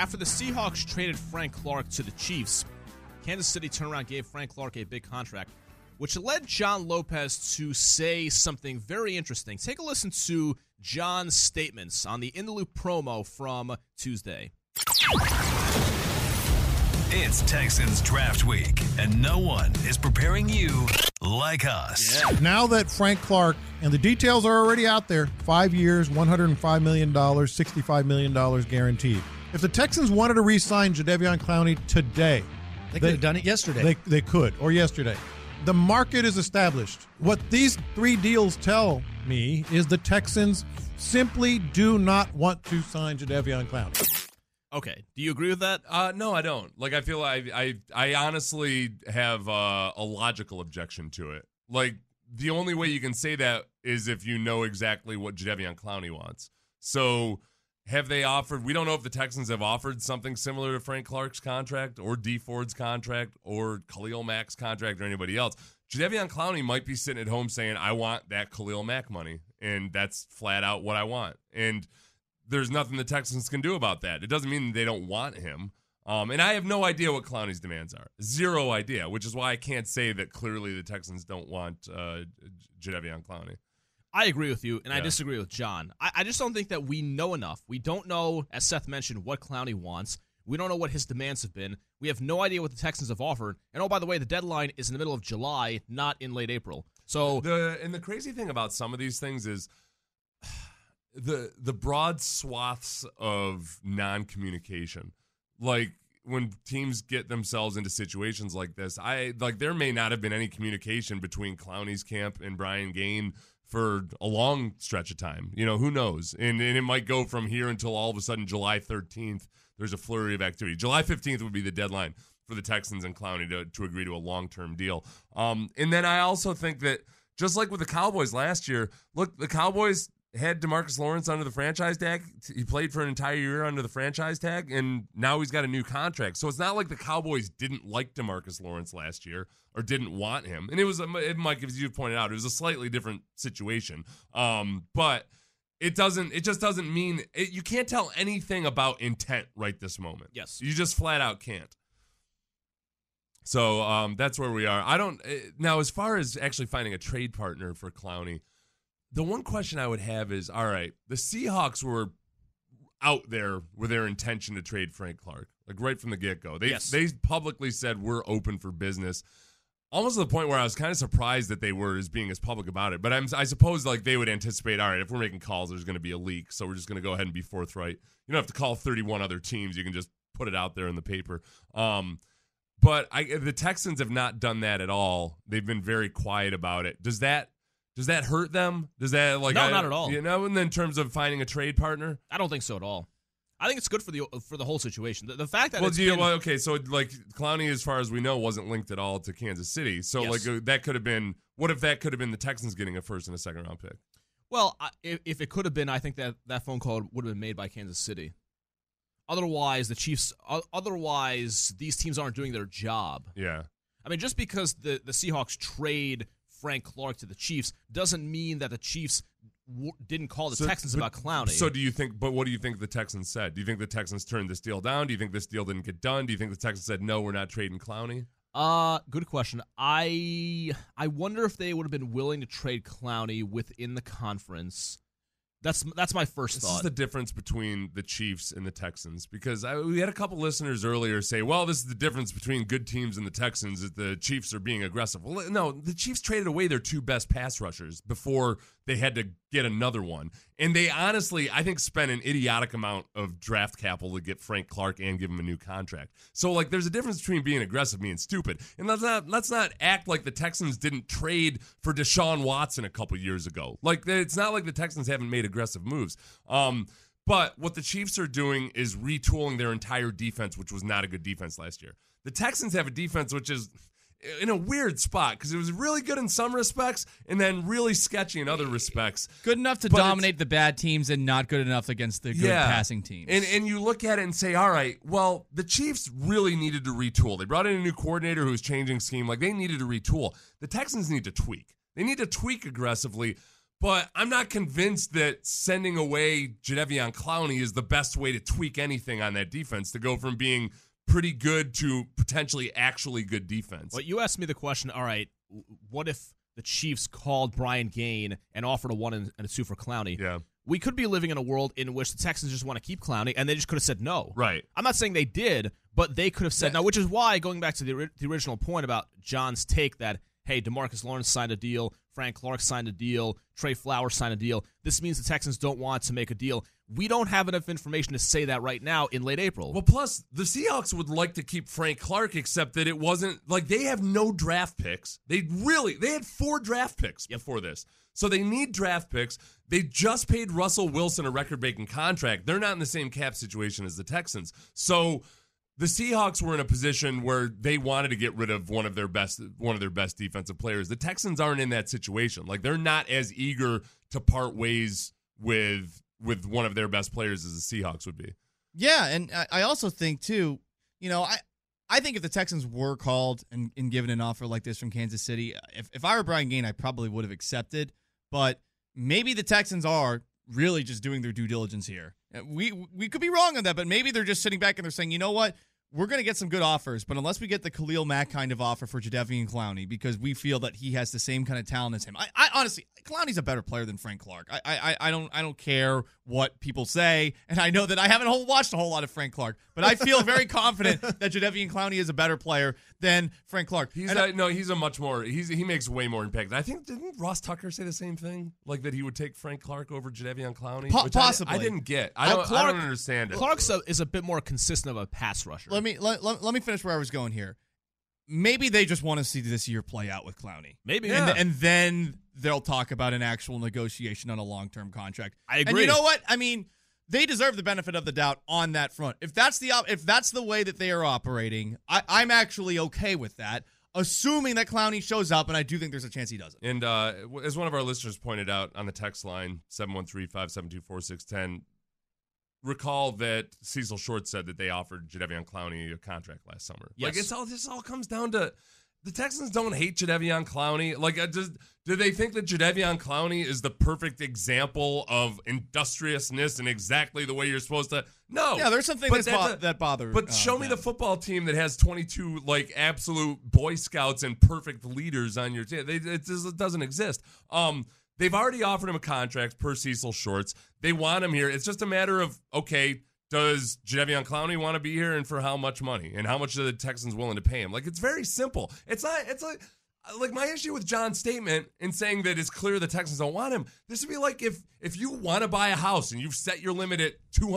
After the Seahawks traded Frank Clark to the Chiefs, Kansas City turned around and gave Frank Clark a big contract, which led John Lopez to say something very interesting. Take a listen to John's statements on the In the Loop promo from Tuesday. It's Texans Draft Week, and no one is preparing you like us. Yeah. Now that Frank Clark, and the details are already out there, 5 years, $105 million, $65 million guaranteed. If the Texans wanted to re-sign Jadeveon Clowney today, they could have done it yesterday. They could, or yesterday. The market is established. What these three deals tell me is the Texans simply do not want to sign Jadeveon Clowney. Okay. Do you agree with that? No, I don't. Like, I feel I honestly have a logical objection to it. Like, the only way you can say that is if you know exactly what Jadeveon Clowney wants. So, have they offered? We don't know if the Texans have offered something similar to Frank Clark's contract or Dee Ford's contract or Khalil Mack's contract or anybody else. Jadeveon Clowney might be sitting at home saying, I want that Khalil Mack money, and that's flat out what I want. And there's nothing the Texans can do about that. It doesn't mean they don't want him. And I have no idea what Clowney's demands are. Zero idea, which is why I can't say that clearly the Texans don't want Jadeveon Clowney. I agree with you, and I disagree with John. I just don't think that we know enough. We don't know, as Seth mentioned, what Clowney wants. We don't know what his demands have been. We have no idea what the Texans have offered. And, oh, by the way, the deadline is in the middle of July, not in late April. So the crazy thing about some of these things is the broad swaths of non-communication. Like, when teams get themselves into situations like this, there may not have been any communication between Clowney's camp and Brian Gaine for a long stretch of time. You know, who knows? And it might go from here until all of a sudden July 13th, there's a flurry of activity. July 15th would be the deadline for the Texans and Clowney to agree to a long-term deal. And then I also think that, just like with the Cowboys last year, look, the Cowboys had DeMarcus Lawrence under the franchise tag. He played for an entire year under the franchise tag, and now he's got a new contract. So it's not like the Cowboys didn't like DeMarcus Lawrence last year or didn't want him. And it was, Mike, as you pointed out, it was a slightly different situation. But it just doesn't mean you can't tell anything about intent right this moment. Yes. You just flat out can't. So that's where we are. Now, as far as actually finding a trade partner for Clowney, the one question I would have is, all right, the Seahawks were out there with their intention to trade Frank Clark, like right from the get-go. They publicly said we're open for business, almost to the point where I was kind of surprised that they were being as public about it. But I suppose like they would anticipate, all right, if we're making calls, there's going to be a leak, so we're just going to go ahead and be forthright. You don't have to call 31 other teams. You can just put it out there in the paper. But the Texans have not done that at all. They've been very quiet about it. Does that hurt them? Does that No, not at all. You know, and in terms of finding a trade partner, I don't think so at all. I think it's good for the whole situation. The fact that okay, so like Clowney, as far as we know, wasn't linked at all to Kansas City. So yes. like that could have been. What if that could have been the Texans getting a first and a second round pick? Well, if it could have been, I think that phone call would have been made by Kansas City. Otherwise, these teams aren't doing their job. Yeah. I mean, just because the Seahawks trade Frank Clark to the Chiefs doesn't mean that the Chiefs didn't call the Texans about Clowney. So what do you think the Texans said? Do you think the Texans turned this deal down? Do you think this deal didn't get done? Do you think the Texans said, no, we're not trading Clowney? Good question. I wonder if they would have been willing to trade Clowney within the conference. That's my first thought. This is the difference between the Chiefs and the Texans, because we had a couple listeners earlier say, well, this is the difference between good teams and the Texans, is the Chiefs are being aggressive. Well, no, the Chiefs traded away their two best pass rushers before they had to get another one. And they honestly, I think, spent an idiotic amount of draft capital to get Frank Clark and give him a new contract. So, like, there's a difference between being aggressive and being stupid. And let's not act like the Texans didn't trade for Deshaun Watson a couple years ago. Like, it's not like the Texans haven't made aggressive moves. But what the Chiefs are doing is retooling their entire defense, which was not a good defense last year. The Texans have a defense which is in a weird spot because it was really good in some respects and then really sketchy in other respects. Good enough to dominate the bad teams and not good enough against the good passing teams. And you look at it and say, all right, well, the Chiefs really needed to retool. They brought in a new coordinator who was changing scheme. Like, they needed to retool. The Texans need to tweak. They need to tweak aggressively. But I'm not convinced that sending away Jadeveon Clowney is the best way to tweak anything on that defense to go from being pretty good to potentially actually good defense. Well, you asked me the question, all right, what if the Chiefs called Brian Gaine and offered a 1 and a 2 for Clowney? Yeah. We could be living in a world in which the Texans just want to keep Clowney, and they just could have said no. Right. I'm not saying they did, but they could have said no, which is why, going back to the original point about John's take that, hey, DeMarcus Lawrence signed a deal, Frank Clark signed a deal, Trey Flowers signed a deal. This means the Texans don't want to make a deal. We don't have enough information to say that right now in late April. Well, plus, the Seahawks would like to keep Frank Clark, except that it wasn't, like, they have no draft picks. They had 4 draft picks before this. So they need draft picks. They just paid Russell Wilson a record-breaking contract. They're not in the same cap situation as the Texans. So the Seahawks were in a position where they wanted to get rid of one of their best defensive players. The Texans aren't in that situation. Like, they're not as eager to part ways with one of their best players as the Seahawks would be. Yeah, and I also think, too, I think if the Texans were called and given an offer like this from Kansas City, if I were Brian Gaine, I probably would have accepted. But maybe the Texans are really just doing their due diligence here. We could be wrong on that, but maybe they're just sitting back and they're saying, you know what? We're going to get some good offers, but unless we get the Khalil Mack kind of offer for Jadeveon Clowney, because we feel that he has the same kind of talent as him. I honestly, Clowney's a better player than Frank Clark. I don't care what people say, and I know that I haven't watched a whole lot of Frank Clark, but I feel very confident that Jadeveon Clowney is a better player than Frank Clark. He makes way more impact. I think, didn't Ross Tucker say the same thing? Like that he would take Frank Clark over Jadeveon Clowney? Possibly. I didn't get. I don't understand it. Clark is a bit more consistent of a pass rusher. Let me finish where I was going here. Maybe they just want to see this year play out with Clowney. Maybe. Yeah. And then they'll talk about an actual negotiation on a long-term contract. I agree. And you know what? I mean, they deserve the benefit of the doubt on that front. If that's the way that they are operating, I'm actually okay with that, assuming that Clowney shows up, and I do think there's a chance he doesn't. And as one of our listeners pointed out on the text line, 713-572-4610, recall that Cecil Short said that they offered Jadeveon Clowney a contract last summer. Yes. Like, this all comes down to the Texans don't hate Jadeveon Clowney. Like, do they think that Jadeveon Clowney is the perfect example of industriousness and exactly the way you're supposed to? No. Yeah, there's something that bothers. But show me the football team that has 22 like absolute Boy Scouts and perfect leaders on your team. It doesn't exist. They've already offered him a contract per Cecil Shorts. They want him here. It's just a matter of, okay, does Jadeveon Clowney want to be here and for how much money? And how much are the Texans willing to pay him? Like, it's very simple. It's like my issue with John's statement in saying that it's clear the Texans don't want him. This would be like if you want to buy a house and you've set your limit at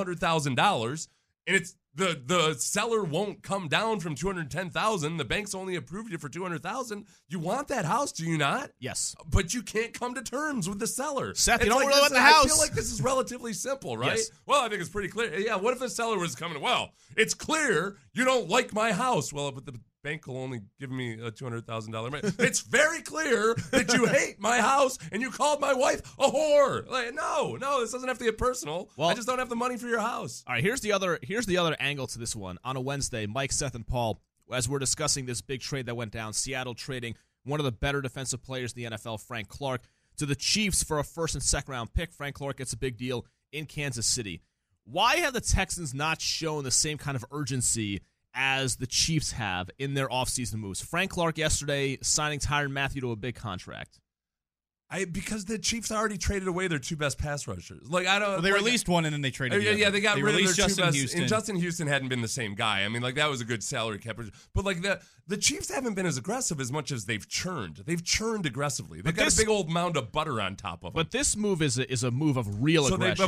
$200,000 and it's the seller won't come down from $210,000. The bank's only approved you for $200,000. You want that house, do you not? Yes. But you can't come to terms with the seller. Seth, you don't really want the house. I feel like this is relatively simple, right? Yes. Well, I think it's pretty clear. Yeah, what if the seller was coming, well, it's clear you don't like my house. Well, but the bank will only give me a $200,000. It's very clear that you hate my house and you called my wife a whore. Like, no, this doesn't have to get personal. Well, I just don't have the money for your house. All right, here's the other angle to this one. On a Wednesday, Mike, Seth, and Paul, as we're discussing this big trade that went down, Seattle trading one of the better defensive players in the NFL, Frank Clark, to the Chiefs for a first and second round pick. Frank Clark gets a big deal in Kansas City. Why have the Texans not shown the same kind of urgency as the Chiefs have in their offseason moves? Frank Clark yesterday signing Tyrann Mathieu to a big contract. Because the Chiefs already traded away their 2 best pass rushers. Like, I don't. Well, they released one and then they traded. Yeah, they got rid of their Justin 2 best. Houston. And Justin Houston hadn't been the same guy. I mean, like, that was a good salary cap. But like the Chiefs haven't been as aggressive as much as they've churned. They've churned aggressively. They've got a big old mound of butter on top of them. But this move is a move of real aggression.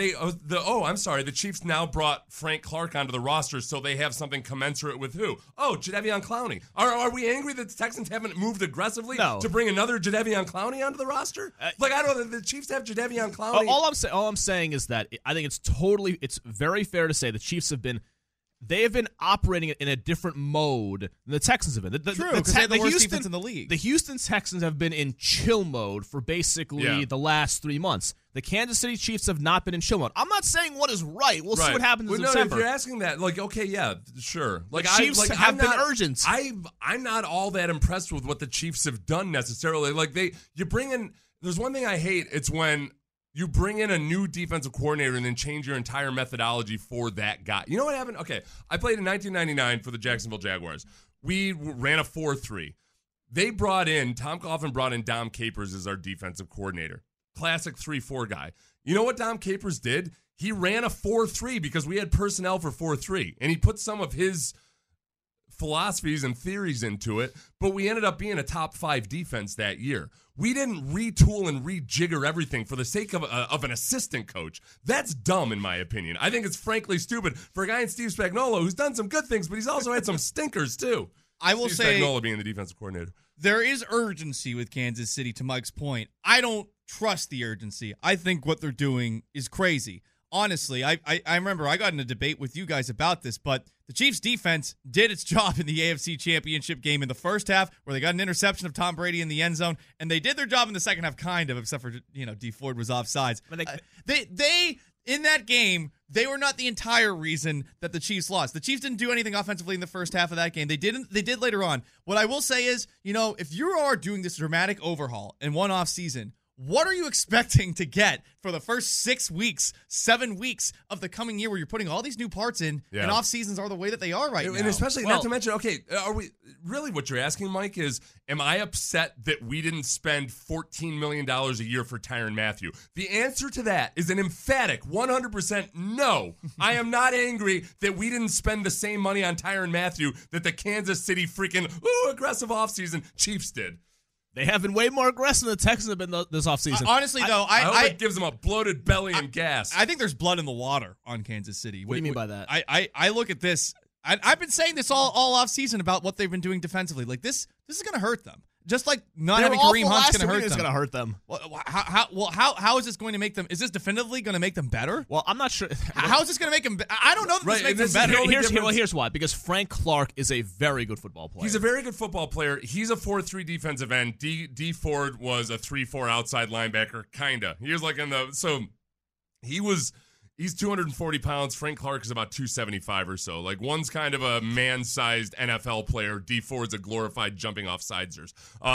The Chiefs now brought Frank Clark onto the roster, so they have something commensurate with who? Oh, Jadeveon Clowney. Are we angry that the Texans haven't moved aggressively to bring another Jadeveon Clowney onto the roster? Like, I don't know. The Chiefs have Jadeveon Clowney. All I'm saying is that I think it's very fair to say the Chiefs have been operating in a different mode than the Texans have been. True, because they have the worst defense in the league. The Houston Texans have been in chill mode for basically the last 3 months. The Kansas City Chiefs have not been in chill mode. I'm not saying what is right. We'll see what happens in December. If you're asking that, like, okay, yeah, sure. Like, the Chiefs have been urgent. I'm not all that impressed with what the Chiefs have done necessarily. Like, you bring in. There's one thing I hate. It's when you bring in a new defensive coordinator and then change your entire methodology for that guy. You know what happened? Okay, I played in 1999 for the Jacksonville Jaguars. We ran a 4-3. Tom Coughlin brought in Dom Capers as our defensive coordinator. Classic 3-4 guy. You know what Dom Capers did? He ran a 4-3 because we had personnel for 4-3. And he put some of his philosophies and theories into it, but we ended up being a top 5 defense that year. We didn't retool and rejigger everything for the sake of an assistant coach. That's dumb, in my opinion. I think it's frankly stupid for a guy in Steve Spagnuolo who's done some good things, but he's also had some stinkers too. I will say, Spagnuolo being the defensive coordinator. There is urgency with Kansas City, to Mike's point. I don't trust the urgency. I think what they're doing is crazy. Honestly, I remember I got in a debate with you guys about this, but the Chiefs' defense did its job in the AFC Championship game in the first half, where they got an interception of Tom Brady in the end zone, and they did their job in the second half, kind of, except for Dee Ford was offsides. But they in that game, they were not the entire reason that the Chiefs lost. The Chiefs didn't do anything offensively in the first half of that game. They did later on. What I will say is, if you are doing this dramatic overhaul in one off season, what are you expecting to get for the first 6 weeks, 7 weeks of the coming year where you're putting all these new parts in and off seasons are the way that they are right now? And especially, not to mention, are we really what you're asking, Mike, is am I upset that we didn't spend $14 million a year for Tyrann Mathieu? The answer to that is an emphatic 100% no. I am not angry that we didn't spend the same money on Tyrann Mathieu that the Kansas City freaking aggressive offseason Chiefs did. They have been way more aggressive than the Texans have been this offseason. Honestly, though, I hope it gives them a bloated belly and gas. I think there's blood in the water on Kansas City. What do you mean by that? I look at this. I've been saying this all off season about what they've been doing defensively. Like this is going to hurt them. Just like not having Kareem Hunt's going to hurt them. It's going to hurt them. How is this going to make them? Is this definitively going to make them better? Well, I'm not sure. How is this going to make them? I don't know that this makes them better. Here's why. Because Frank Clark is a very good football player. He's a very good football player. He's a 4-3 defensive end. Dee Ford was a 3-4 outside linebacker, kinda. He was like He's 240 pounds. Frank Clark is about 275 or so. Like, one's kind of a man-sized NFL player. Dee Ford's a glorified jumping off sidesers.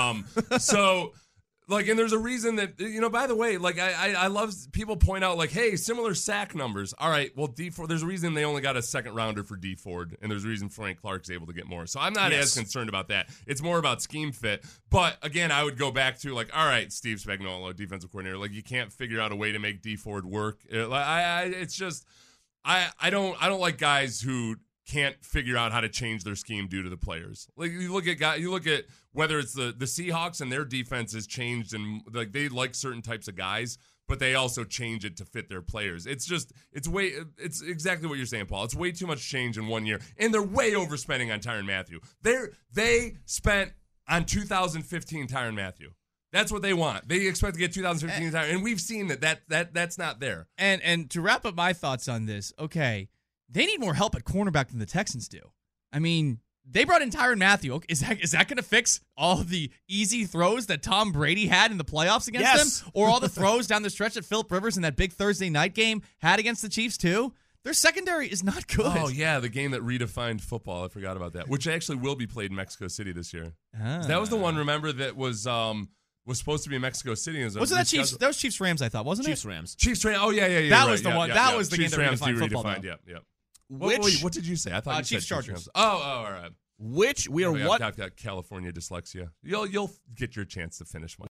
And there's a reason that, by the way, I love people point out, hey, similar sack numbers. All right, well, Dee Ford, there's a reason they only got a second rounder for Dee Ford, and there's a reason Frank Clark's able to get more. So I'm not as concerned about that. It's more about scheme fit. But, again, I would go back to, all right, Steve Spagnuolo, defensive coordinator, you can't figure out a way to make Dee Ford work. It's just, I don't like guys who can't figure out how to change their scheme due to the players. You look at whether it's the Seahawks and their defense has changed, and they like certain types of guys, but they also change it to fit their players. It's exactly what you're saying, Paul. It's way too much change in 1 year, and they're way overspending on Tyrann Mathieu. They spent on 2015 Tyrann Mathieu. That's what they want. They expect to get 2015 Tyrann, and we've seen that's not there. And to wrap up my thoughts on this, okay. They need more help at cornerback than the Texans do. I mean, they brought in Tyrann Mathieu. Is that going to fix all the easy throws that Tom Brady had in the playoffs against them? Or all the throws down the stretch that Phillip Rivers in that big Thursday night game had against the Chiefs too? Their secondary is not good. Oh, yeah, the game that redefined football. I forgot about that, which actually will be played in Mexico City this year. That was the one, remember, that was supposed to be in Mexico City. Wasn't that Chiefs? That was Chiefs Rams, I thought, wasn't it? Chiefs Rams. Oh, yeah. That was the one. That was the game that redefined football. Yep. What did you say? I thought you Chiefs said Chargers. All right. Which we are I've got California dyslexia. You'll get your chance to finish one.